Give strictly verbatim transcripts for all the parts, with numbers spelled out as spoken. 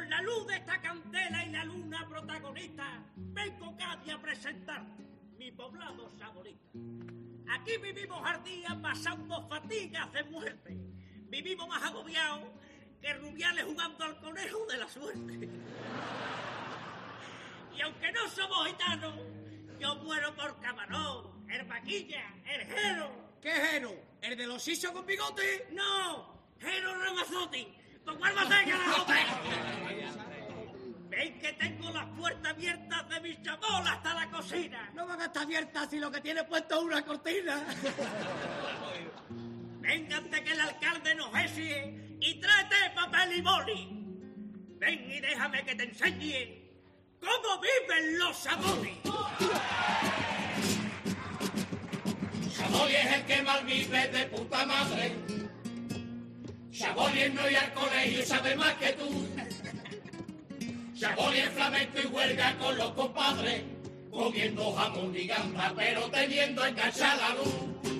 la luz de esta candela y la luna protagonista, vengo cada día a presentar mi poblado saborita. Aquí vivimos al día pasando fatigas de muerte. Vivimos más agobiados que Rubiales jugando al conejo de la suerte. Y aunque no somos gitanos, yo muero por Camarón, el Vaquilla, el Jero. ¿Qué Jero? ¿El de los sisos con bigote? No, Jero Ramazotti, con Barbateca la jote. Ven que tengo las puertas abiertas de mi chamol hasta la cocina. No van a estar abiertas si lo que tiene puesto es una cortina. Véngate que el alcalde nos esie y tráete papel y boli. Ven y déjame que te enseñe cómo viven los Sabonis. Saboli es el que mal vive de puta madre. Saboli es no ir al colegio y sabe más que tú. Saboli es flamenco y huelga con los compadres, comiendo jamón y gamba, pero teniendo enganchada la luz.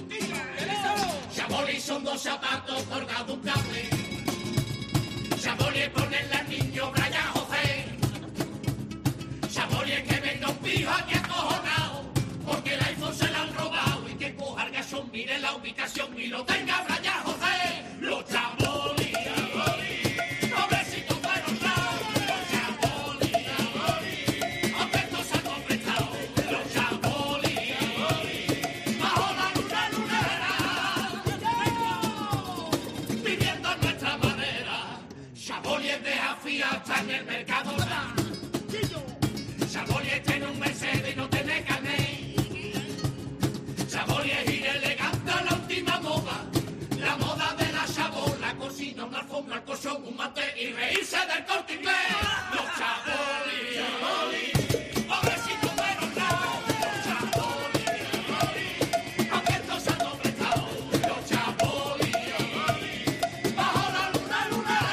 Saboli son dos zapatos colgados un cable. Saboli es ponerle al niño Brian José. Saboli es que venga un pijo aquí acojonado, porque el iPhone se lo han robado y que coja el gasón, mire la ubicación y lo tenga Brian José. Los Saboli, pobrecitos fueron lados. Los Saboli, aunque estos se han completado. Los Saboli, bajo la luna lunera, viviendo a nuestra manera. Saboli es de afía hasta en el mercado. Saboli tiene un Mercedes y no tiene carnet. Saboli es ir elegante a la última moda. La moda de la Sabol, la cocina, una alfombra, el colchón, un mate y reírse del Corte Inglés. Los Saboli, Saboli, pobrecitos pero lados. Los Saboli, aunque estos se han completado. Los Saboli, bajo la luna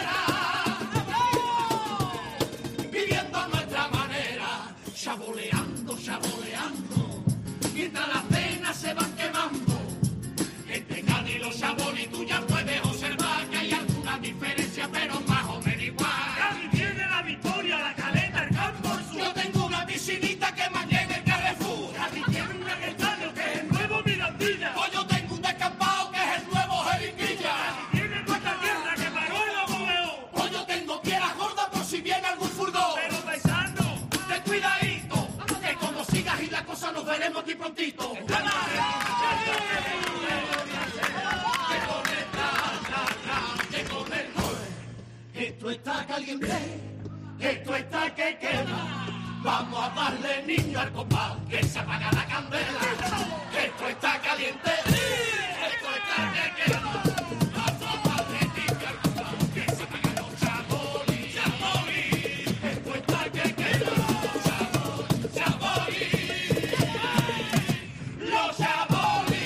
lunera, viviendo a nuestra manera. Saboleando, saboleando, mientras las venas se van quemando. Entre Cádiz y los Saboli tú ya puedes observar que hay alguna diferencia, pero más o menos igual. Cádiz tiene la Victoria, la Caleta, el Campo Sur. Yo tengo una piscinita que me llega el Carrefour. Cádiz tiene un estadio que es el nuevo Mirandilla. Pues yo tengo un descampado que es el nuevo Jeringuilla. Cádiz tiene nuestra tierra que paró el abuelo. Pues yo tengo piedras gordas por si viene algún furgón. Pero paisano, ten cuidadito, que como sigas y la cosa nos veremos aquí prontito. Esto está caliente, esto está que quema. Vamos a darle niño al compás, que se apaga la candela. Esto está caliente, esto está que quema. Vamos a darle niño al compás, que se apaga los Saboli, Saboli. Esto está que quema, Saboli, Saboli. Los Saboli.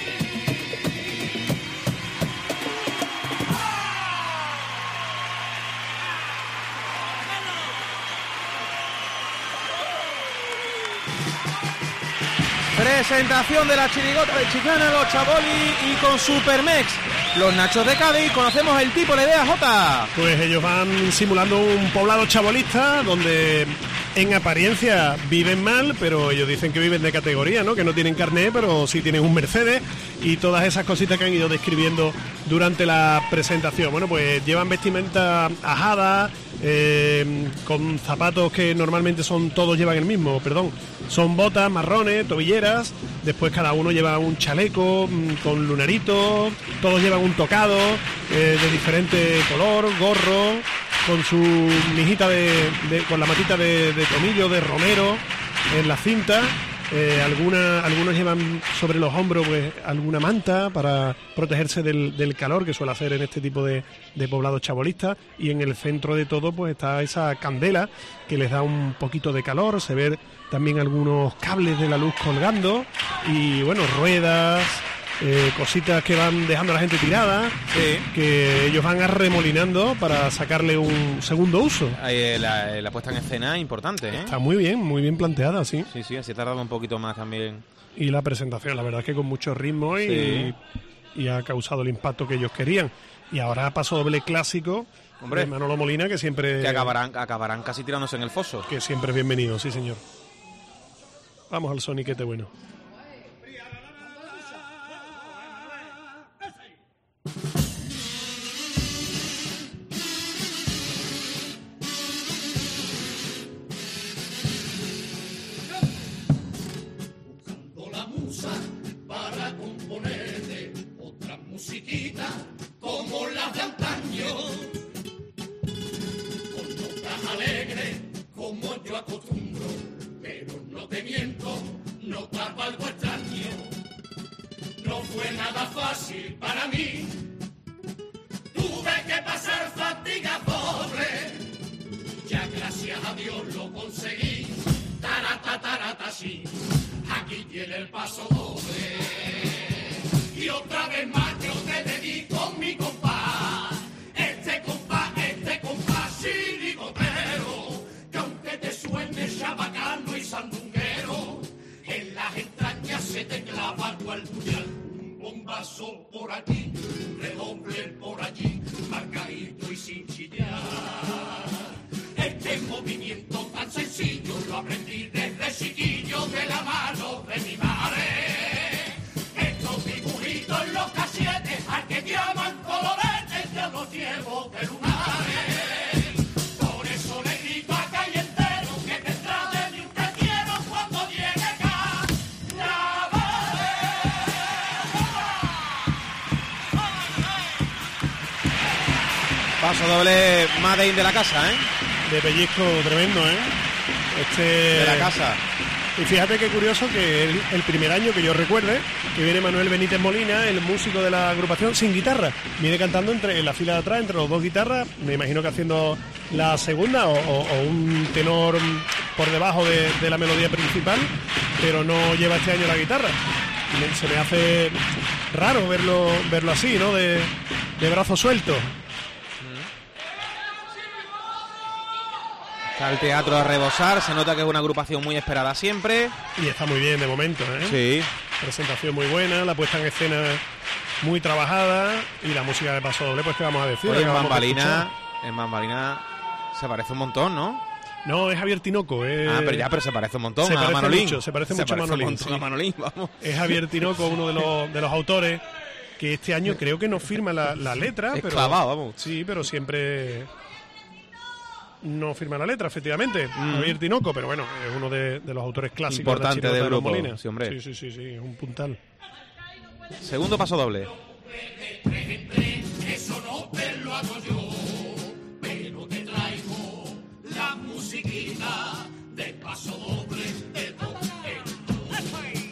Presentación de la chirigota de Chiclana, los Saboli y con Supermex, los Nachos de Cádiz. Conocemos el tipo, la idea, Jota. Pues ellos van simulando un poblado chabolista donde en apariencia viven mal, pero ellos dicen que viven de categoría, ¿no? Que no tienen carné, pero sí tienen un Mercedes y todas esas cositas que han ido describiendo durante la presentación. Bueno, pues llevan vestimenta ajada, eh, con zapatos que normalmente son todos llevan el mismo, perdón, son botas marrones, tobilleras, después cada uno lleva un chaleco mmm, con lunaritos, todos llevan un tocado eh, de diferente color, gorro, con su mijita de, de con la matita de, de tomillo, de romero en la cinta. Eh, alguna, algunos llevan sobre los hombros pues alguna manta para protegerse del, del calor que suele hacer en este tipo de, de poblados chabolistas, y en el centro de todo pues está esa candela que les da un poquito de calor. Se ven también algunos cables de la luz colgando y bueno, ruedas, eh, cositas que van dejando a la gente tirada, sí, que ellos van arremolinando para sacarle un segundo uso. Ahí la, la puesta en escena es importante, ¿eh? Está muy bien, muy bien planteada, sí. Sí, sí, así ha tardado un poquito más también. Y la presentación, la verdad es que con mucho ritmo y, sí, y ha causado el impacto que ellos querían. Y ahora Paso Doble clásico Hombre, de Manolo Molina, que siempre... Que acabarán, acabarán casi tirándose en el foso. Que siempre es bienvenido, sí señor. Vamos al soniquete bueno. Buscando la musa para componerte otra musiquita como las de antaño, con notas alegres como yo acostumbro, pero no te miento, notaba algo extraño. No fue nada fácil para mí, tuve que pasar fatiga doble, ya gracias a Dios lo conseguí. Tarata, tarata, sí, aquí tiene el paso doble. Y otra vez más yo te dedico mi compás, este compás, este compás chirigotero, que aunque te suene chabacano y sandunguero, en las entrañas se te clava cual puñal. Un bombazo por aquí, un redoble por allí, marcadito y sin chillar. Este movimiento tan sencillo lo aprendí desde chiquillo de la mano de mi madre. Estos dibujitos en los casietes, al que llaman coloretes, yo los llevo de lunares. Por eso le grito a calle entero que te trate de un te quiero cuando llegue carnaval. Paso doble Made in de la casa, ¿eh? De pellizco tremendo, ¿eh? Este... De la casa. Y fíjate qué curioso que el, el primer año que yo recuerde, que viene Manuel Benítez Molina, el músico de la agrupación, sin guitarra. Viene cantando entre en la fila de atrás, entre los dos guitarras, me imagino que haciendo la segunda o, o, o un tenor por debajo de, de la melodía principal, pero no lleva este año la guitarra. Me, se me hace raro verlo, verlo así, ¿no? De, de brazo suelto. Está el teatro a rebosar, se nota que es una agrupación muy esperada siempre. Y está muy bien de momento, ¿eh? Sí. Presentación muy buena, la puesta en escena muy trabajada y la música de paso doble, pues qué vamos a decir. Oye, en Acabamos de Bambalina, escuchar. en Bambalina se parece un montón, ¿no? No, es Javier Tinoco. Es... Ah, pero ya, pero se parece un montón se a parece Manolín. Mucho, se parece mucho a Manolín. Un montón sí. a Manolín, vamos. Es Javier Tinoco, uno de los, de los autores, que este año creo que no firma la, la letra. Es pero, clavado, vamos. Sí, pero siempre no firma la letra, efectivamente. Mm. Javier Tinoco, pero bueno, es uno de, de los autores clásicos. Importante de, la del chirigota de los grupo, Molina. sí, hombre. Sí, sí, sí, sí, es un puntal. Segundo paso doble. Eso no te lo hago yo, pero te traigo la musiquita de paso doble de todo el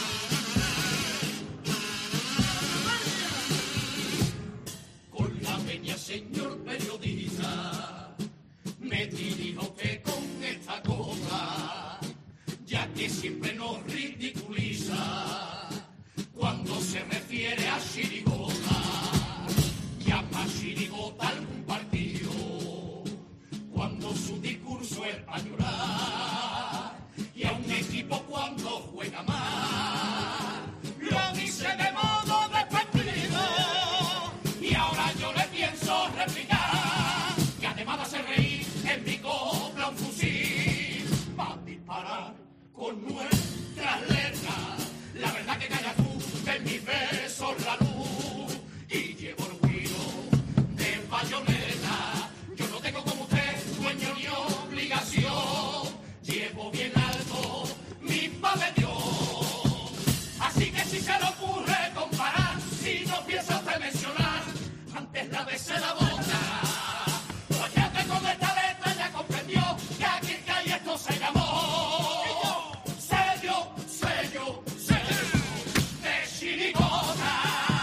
con la peña, señor periodista, me dirijo que con esta cosa, ya que siempre nos ridiculiza cuando se refiere a chirigota, llama chirigota algún partido, cuando su discurso es para llorar, y a un equipo cuando juega mal, lo dice de modo despectivo, y ahora yo le pienso replicar, que además de hacer reír, en mi copla un fusil, va a disparar con nuestras letras, la verdad que calla tú, en mis besos la luz, y llevo orgullo de bayoneta, yo no tengo como usted dueño ni obligación, llevo bien alto mi pabellón, así que si se le ocurre comparar, si no piensa usted mencionar, antes la besé la boca, pues ya que con esta letra ya comprendió que aquí que hay esto se llamó sello, sello, sello de chirigota.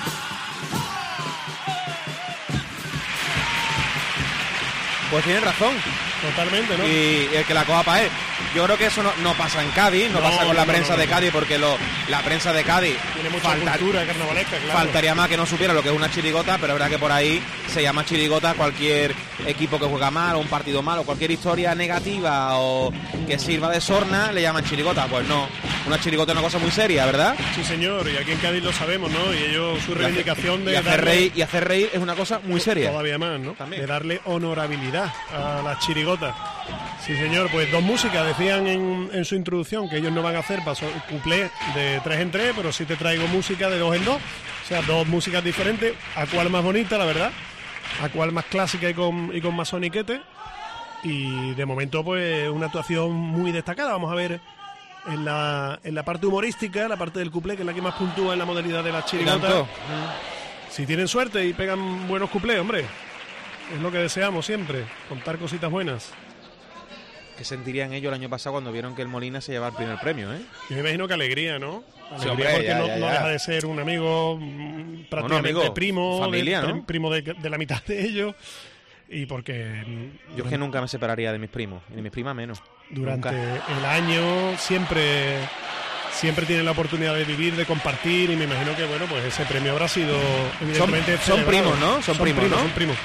Pues tiene razón. Totalmente, ¿no? Y el que la coja para él. Yo creo que eso no, no pasa en Cádiz, no, No, pasa con la no, prensa no, no, de no. Cádiz, porque lo, la prensa de Cádiz Tiene mucha falta- cultura carnavalesca, claro. faltaría más que no supiera lo que es una chirigota, pero es verdad que por ahí se llama chirigota cualquier equipo que juega mal, o un partido mal, o cualquier historia negativa o que sirva de sorna, le llaman chirigota. Pues no, Una chirigota es una cosa muy seria, ¿verdad? Sí, señor, y aquí en Cádiz lo sabemos, ¿no? Y ellos, su reivindicación de y hacer, darle, reír, y hacer reír es una cosa muy seria. Todavía más, ¿no? También. De darle honorabilidad a las chirigotas. Sí, señor, pues dos músicas, decían en, en su introducción que ellos no van a hacer paso, cuplé de tres en tres, pero sí te traigo música de dos en dos, o sea, dos músicas diferentes, a cuál más bonita, la verdad, a cuál más clásica y con, y con más soniquete, y de momento pues una actuación muy destacada. Vamos a ver en la, en la parte humorística, la parte del cuplé, que es la que más puntúa en la modalidad de las chirigotas. Si tienen suerte y pegan buenos cuplés, hombre, es lo que deseamos siempre, contar cositas buenas. ¿Qué sentirían ellos el año pasado cuando vieron que el Molina se llevaba el primer premio, eh? Yo me imagino que alegría, ¿no? Alegría, Sí, hombre, porque ya, no, ya, no ya. deja de ser un amigo mm, prácticamente Bueno, amigo, primo, familia, de, ¿no? primo de, de la mitad de ellos, y porque mm, Yo es que nunca me separaría de mis primos, y de mis primas menos. durante Nunca. el año siempre siempre tienen la oportunidad de vivir, de compartir, y me imagino que bueno, pues ese premio habrá sido evidentemente son celebrado. primos, ¿no? Son primos, ¿no? son primos.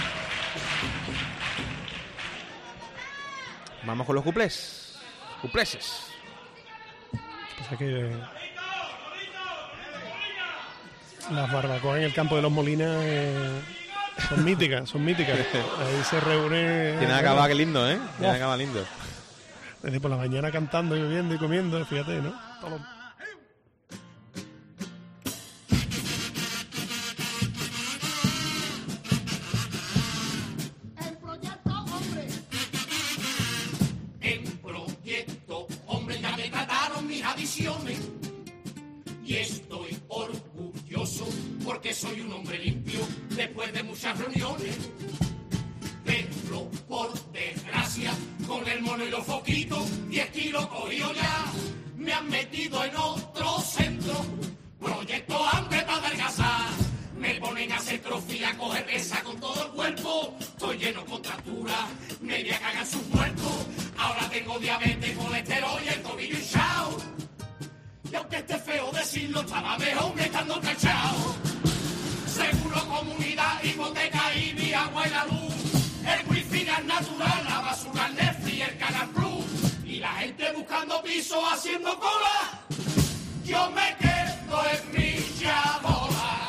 Vamos con los cuplés. Cupleses. Pasa que las barbacoas en el campo de los Molinas eh, son míticas, son míticas. Ahí se reúne. Tiene que acabar que lindo, ¿eh? Tiene que acabar lindo. Desde por la mañana cantando y bebiendo y comiendo, fíjate, ¿no? Todo. El proyecto hombre. En proyecto hombre ya me trataron mis adiciones. Y estoy orgulloso porque soy un hombre limpio después de muchas reuniones. Pero por desgracia, con el mono y los foquitos, diez kilos cogido ya, me han metido en otro centro. Proyecto hambre para adelgazar. Me ponen a hacer trofía, a coger esa con todo el cuerpo. Estoy lleno de contracturas, me voy a cagar sus muertos. Ahora tengo diabetes, colesterol y el tobillo hinchado. Y aunque esté feo decirlo, estaba mejor que estando cachao. Seguro, comunidad, hipoteca y mi agua y la luz. El wifi gas natural, la basura, el Netflix, el Canal Plus. Y la gente buscando piso, haciendo cola. Yo me quedo en mi chabola.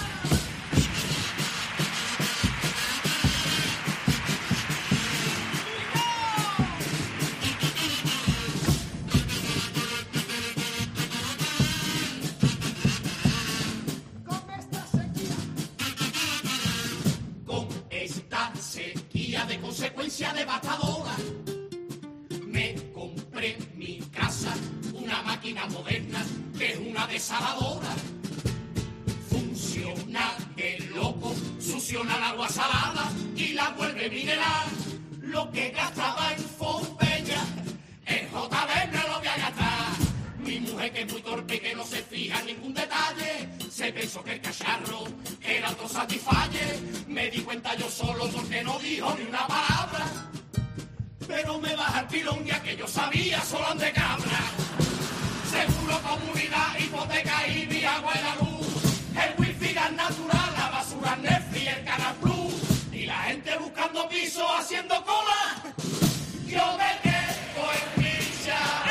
Con esta sequía de consecuencia devastadora, me compré mi casa, una máquina moderna que es una desaladora. Funciona el loco, succiona el agua salada y la vuelve mineral. Lo que gastaba en Pompeya, en J B no lo voy a gastar. Mi mujer, que es muy torpe y que no se fija en ningún detalle, se pensó que el cacharro era otro Satisfyer. Me di cuenta yo solo porque no dijo ni una palabra. Pero me baja el pilón ya que yo sabía solo de cabra. Seguro, comunidad, hipoteca y mi agua y la luz. El wifi gas natural, la basura, Netflix, el Canal Plus. Y la gente buscando piso, haciendo cola. Yo me quedo en mi chabola.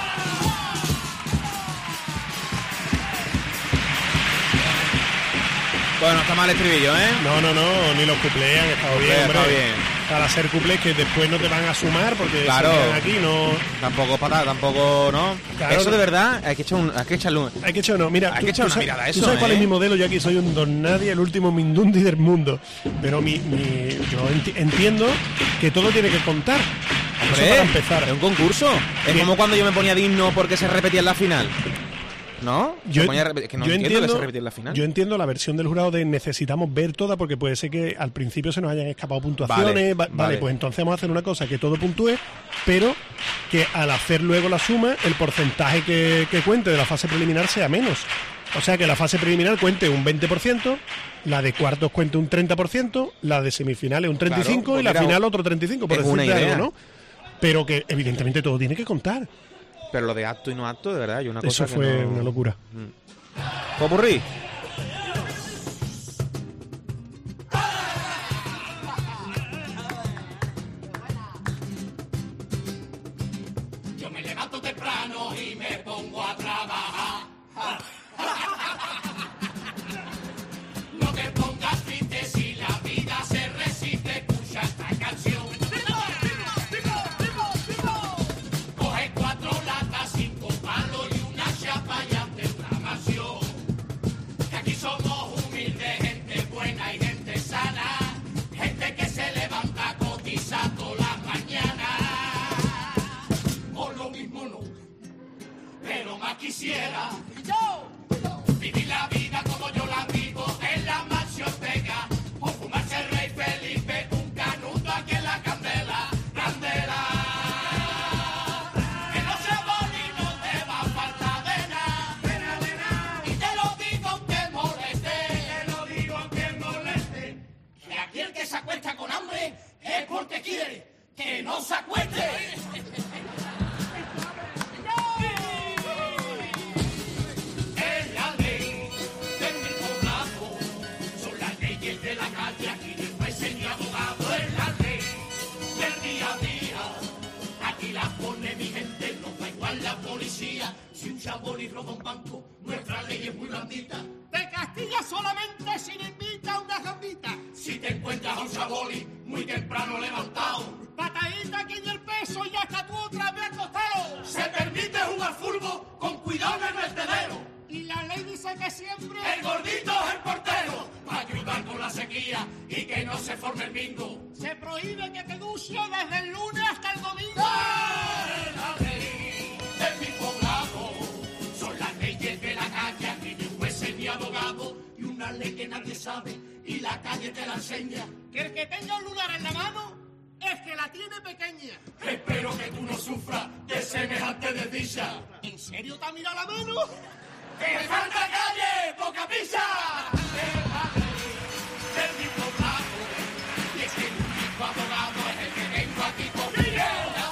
Bueno, está mal el estribillo, ¿eh? No, no, no, ni los cuplés han estado Cuplé, bien, ha estado hombre. bien. Para hacer cuplés que después no te van a sumar porque Claro. se quedan aquí, no. Tampoco para, tampoco, ¿no? Claro, Eso no. de verdad hay que echar un, hay que echarle un... Hay que echar uno, mira, Hay tú, que echar tú una sabes, mirada a tú eso, sabes cuál ¿eh? es mi modelo. Yo aquí soy un don nadie, el último Mindundi del mundo. Pero mi, mi- yo enti- entiendo que todo tiene que contar. Eso Hombre, para empezar. es un concurso. Es Bien. como cuando yo me ponía digno porque se repetía en la final. ¿No? Yo, Se ponía a repetir- que no yo entiendo, entiendo, que se repetía en la final. yo entiendo la versión del jurado de necesitamos ver toda porque puede ser que al principio se nos hayan escapado puntuaciones. Vale, Va- vale, vale. pues entonces vamos a hacer una cosa, que todo puntúe, pero que al hacer luego la suma, el porcentaje que, que cuente de la fase preliminar sea menos. O sea, que la fase preliminar cuente un veinte por ciento, la de cuartos cuente un treinta por ciento, la de semifinales un treinta y cinco por ciento Claro, y la pues mira, final otro treinta y cinco por es ciento, por una decirte idea. algo, ¿no? Pero que evidentemente todo tiene que contar. Pero lo de acto y no acto, de verdad, hay una cosa Eso que fue no- una locura. Popurrí. Yo me levanto temprano y me pongo quisiera yo vivir la vida como yo la vivo en la mansión Ortega, o fumarse el rey Felipe un canuto aquí en la candela, candela. Que no sea bonito, no te va a faltar de nada, de nada, de nada. Y te lo digo aunque moleste, te lo digo aunque moleste, que aquí el que se acuesta con hambre es porque quiere que no se acueste. Si un chaboli roba un banco, nuestra ley es muy blandita. Te castiga solamente si le invita una gambita. Si te encuentras a un chaboli muy temprano levantado, patadita aquí en el peso y hasta tú otra vez acostado. Se permite jugar fútbol con cuidado en el vertedero. Y la ley dice que siempre el gordito es el portero, para ayudar con la sequía y que no se forme el bingo. Se prohíbe que te duches desde el lunes hasta el domingo. ¡Eh, la ley de mi poblado! Son las leyes de la calle, aquí ni jueces ni abogado. Y una ley que nadie sabe y la calle te la enseña. Que el que tenga un lunar en la mano es que la tiene pequeña. Espero que tú no sufras de semejante desdicha. ¿En serio te ha mirado la mano? ¡Que falta calle, poca pizza! ¡El mismo plato! Y es que el único abogado es el que tengo aquí conmigo.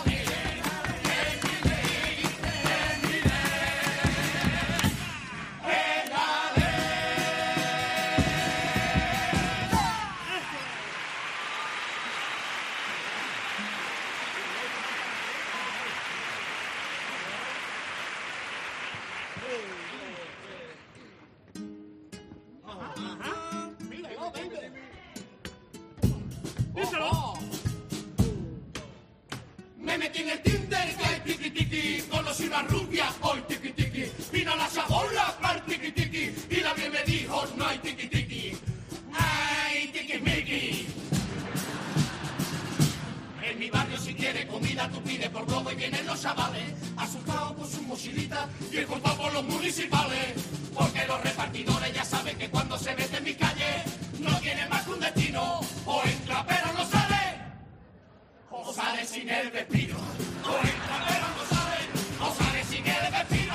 Me metí en el Tinder que hay tiki tiki, conocí una rubia, hoy tiki tiki, vino la chabola para tiki tiki, y la bien me dijo no hay tiki tiki, ay tiki miki. En mi barrio si quieres comida tú pides por globo y vienen los chavales, asustados con sus mochilitas y el contado por los municipales, porque los repartidores ya saben que cuando se mete en mi calle no tiene más que un destino, o entra pero no sale. O sale sin el destino, o entra pero no sale, o sale sin el destino.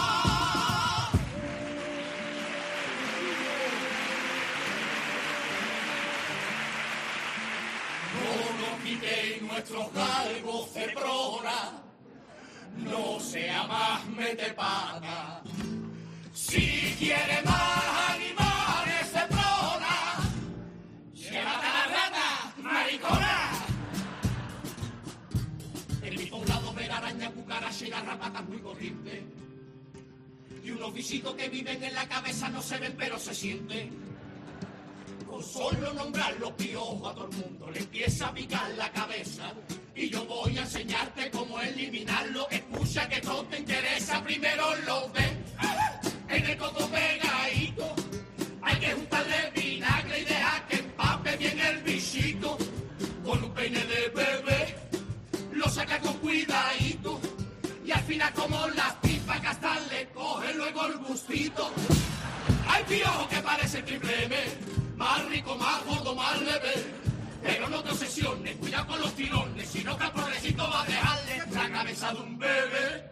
No nos quitéis nuestros galgos cebrona, no sea más mete pata. Si quiere más animales cebrona, llévate a la rata, maricona. En mi poblado ver araña, cucaracha y garrapatas muy corrientes. Y unos bichitos que viven en la cabeza no se ven pero se sienten. Con solo nombrar los piojos a todo el mundo le empieza a picar la cabeza. Y yo voy a enseñarte cómo eliminarlo. Escucha que todo te interesa, primero lo ven. En el coco pegadito hay que juntarle vinagre y dejar que empape bien el bichito. Con un peine de bebé lo saca con cuidadito y al final como las pipas que hasta le coge luego el gustito. Hay piojos que parecen triple M, más rico, más gordo, más leve, pero no te obsesiones, cuidado con los tirones, si no que al pobrecito va a dejarle la cabeza de un bebé.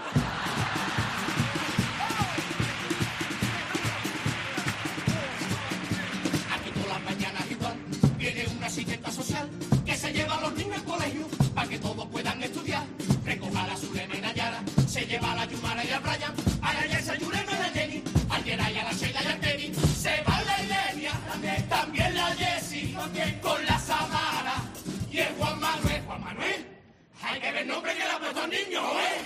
Aquí todas las mañanas igual viene una asistenta social que se lleva a los niños al colegio para que todos puedan estudiar. Recoja a la Zulema y Nayara, se lleva a la Yumara y a Brian, a la Yelsa, Yurema y la Jenny, al Yeray, a la Sheila y al Kenny. Se va la Ilenia, también, también la Jessie, también con la Samara y el Juan Manuel. Juan Manuel, hay que ver nombre que le ha puesto al niño, ¿eh?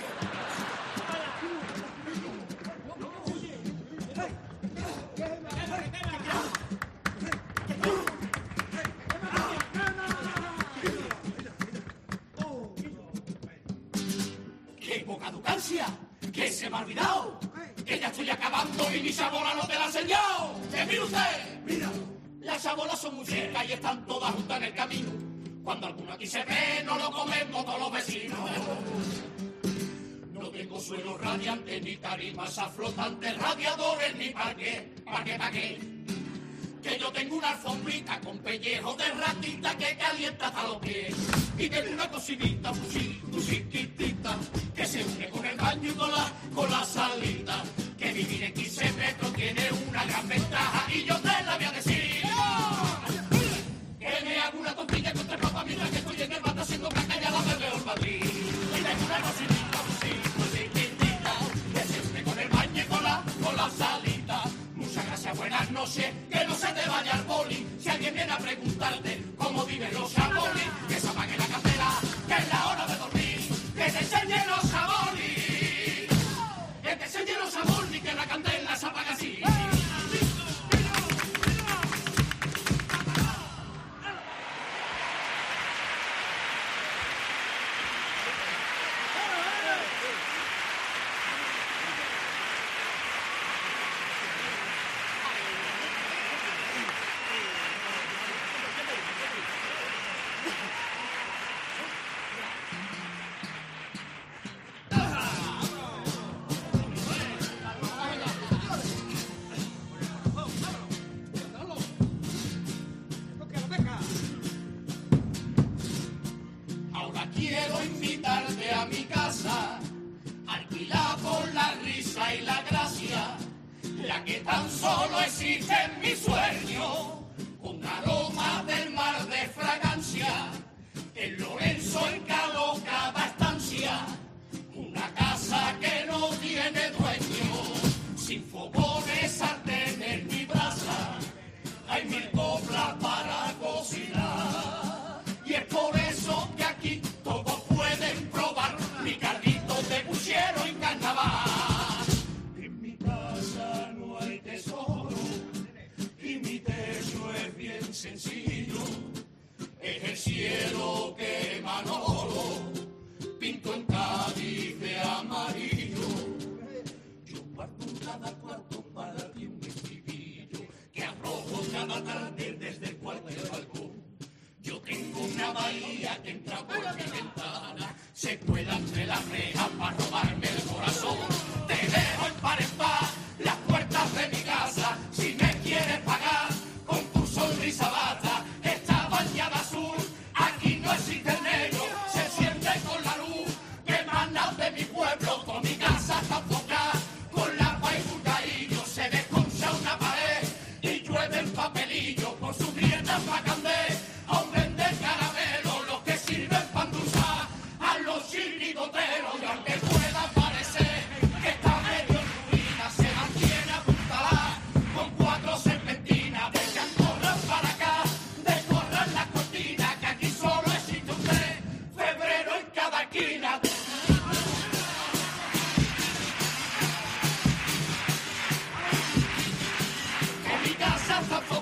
¡Qué poca educancia! ¡Que se me ha olvidado! ¡Que ya estoy acabando y mi chabola no te la ha enseñado! ¡Que mire usted! ¡Mira! Las chabolas son muy cercas y están todas juntas en el camino. Cuando alguno aquí se ve, no lo comemos todos los vecinos. No tengo suelo radiante, ni tarimas aflotantes, radiadores, ni pa' qué, pa' qué, pa' qué. Que yo tengo una alfombrita con pellejo de ratita que calienta hasta los pies. Y tengo una cocinita, chiquitita, que se une con el baño y con la, con la salida. Que vivir en quince metros tiene una gran ventaja y yo te la voy a decir. Que me hago una tortilla con tres papas mientras que estoy en el bata haciendo caca y ya la me veo en Madrid. Y tengo una cocinita, chiquitita, que se une con el baño y con la, con la salida. Muchas gracias, buenas noches, que no se te vaya el boli. Si alguien viene a preguntarte cómo viven los chabolis, que se apague la candela, que es la hora de dormir, que te enseñe los chabolis, que te enseñe los chabolis, que la candela se apaga así. Quiero invitarte a mi casa, alquilada por la risa y la gracia, la que tan solo existe en mi sueño, un aroma del mar de fragancia, en Lorenzo encaló cada estancia, una casa que no tiene dueño, sin fogones, sartenes ni brasa, hay mil coplas para cocinar, y es por eso que aquí todos pueden probar mi cardito de puchero en carnaval. En mi casa no hay tesoro y mi techo es bien sencillo. Es el cielo que Manolo pintó en Cádiz de amarillo. Yo parto cada cuarto para ti un estribillo que arrojo cada tarde desde cualquier balcón. Yo tengo una bahía que entra por mi ventana, se cuela entre las rejas para robarme el corazón. Te dejo en par en par las puertas de mi casa, si me quieres pagar con tu sonrisa basta. Está bañada azul, aquí no existe el negro, se siente con la luz que emana de mi pueblo. Con mi casa está enfocada con la agua y bucaillo, se desconcha una pared y llueve el papelillo por sus grietas pa' candé. Aún venden caramelo los que sirven pan dulzar a los chirigoteros. Y aunque pueda parecer que está medio en ruina, se mantiene apuntalada con cuatro serpentinas. Vengan, corran para acá, decorran la cortina, que aquí solo existe un tres febrero en cada esquina. Que mi casa está